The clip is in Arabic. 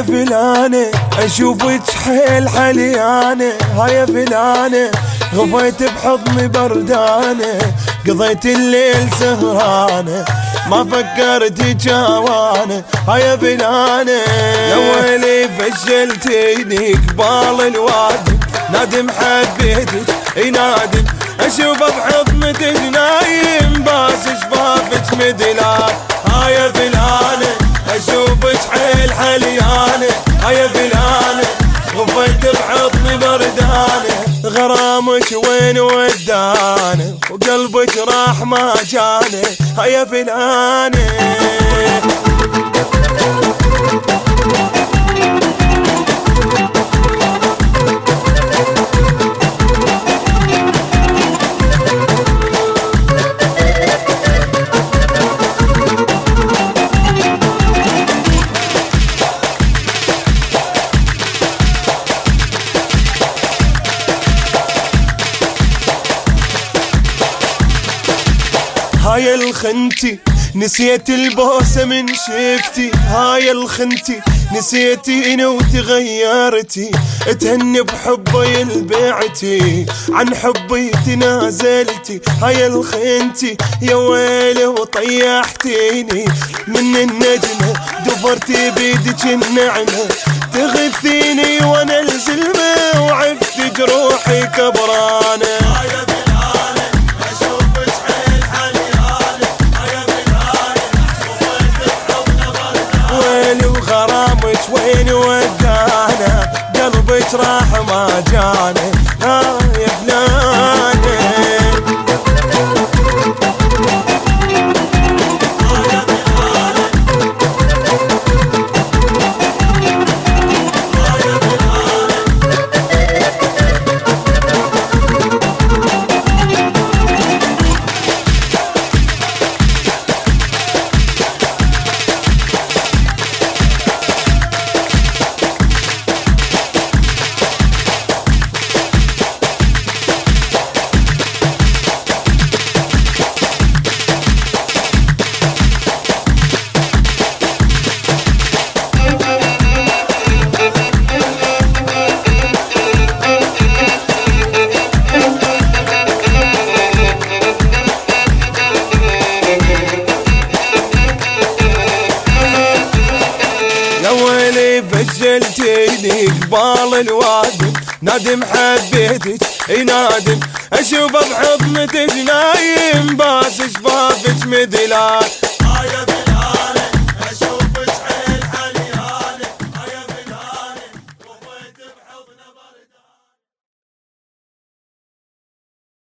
فلانة اشوفك حيل حليانة، هيا فلانة غفيت بحضني بردانة، قضيت الليل سهرانة ما فكرت جوانة، هيا فلانة يا ويلي فشلتيني قبال الوادم، نادم حبيتك اي نادم اشوف بحضنتك نايم باس شفافك مدلال، هيا فلانة اشوفك حيل حليانة، هيا فلانة غفيت بحضني بردانة، غرامك وين ودانه وقلبك راح ما جانه، هيا فلانة هاي الخنتي نسيت البوسة من شفتي، هاي الخنتي نسيتيني وتغيرتي، تهني بحبي البعتي عن حبي تنازلتي، هاي الخنتي يا ويلي وطيحتيني من النجمة، دفرتي بيدك النعمة تغثيني وانا الزلمة وعفت جروحي كبرانة، غرامك وين ودانا قلبك راح ما جانا، يا فلانة فشلتيني قبال الوادم، نادم حبيتك اي نادم اشوف بحضنتك نايم باس شفافك مدلال،